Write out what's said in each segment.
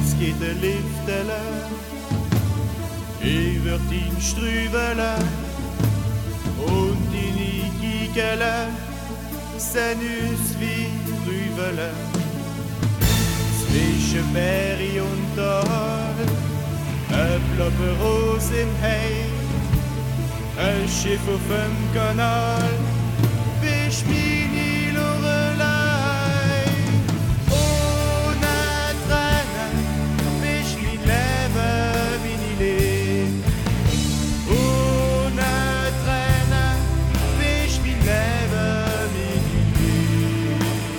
es geht ein Liftele über dein Strüvele und deine Gigele sind uns wie Rüvele. Zwischen Berry und Tal, ein Blobberros im Heim, ein Schiff auf dem Kanal, bist meine Lorelei. Ohne Tränen bist mein Leben, wie ich lebe. Ohne Tränen bist mein Leben, wie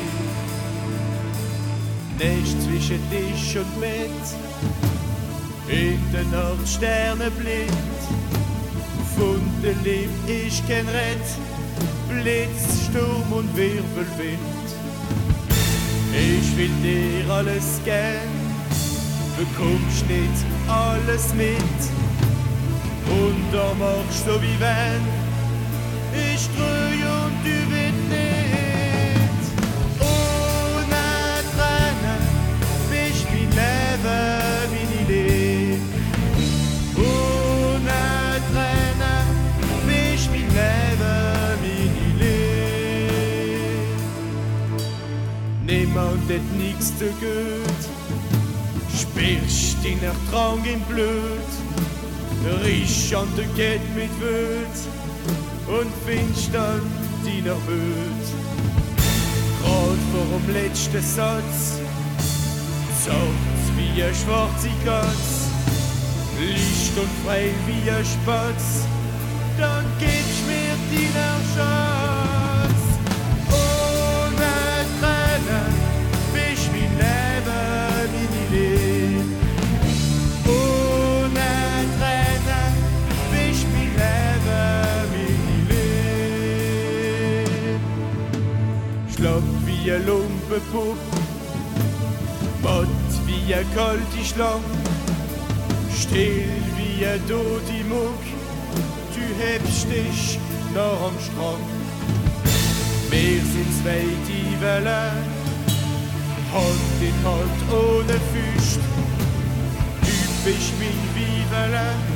ich lebe. Nicht zwischen Tisch und Bett, in der Nacht Sterne blind. Von der Liebe ist kein Rett, Blitz, Sturm und Wirbelwind. Ich will dir alles gern, bekommst nicht alles mit. Und da machst du wie wenn, ich treu und du willst nicht. Ohne Tränen bist mein Leben, wie ich lebe. Ohne Tränen bist mein Leben, wie ich lebe. Niemand hat nichts zu gut, spürst deinen Drang im Blut, riechst an der Kette mit Wut und findest dann deiner Wut. Grad vor dem letzten Satz, zart wie eine schwarze Katz, Licht und frei wie ein Spatz, dann gibst mir deinen Schatz. Ohne Tränen bist mein Leben, wie ich lebe. Ohne Tränen bist mein Leben, wie ich lebe. Schlapp wie ein Lumpenpupp, matt wie eine kalte Schlange, still wie ein tote Muck, du hebst dich noch am Strang. Wir sind zwei die Wellen, Hand in Hand ohne Füßt. Du bist mein Wivele,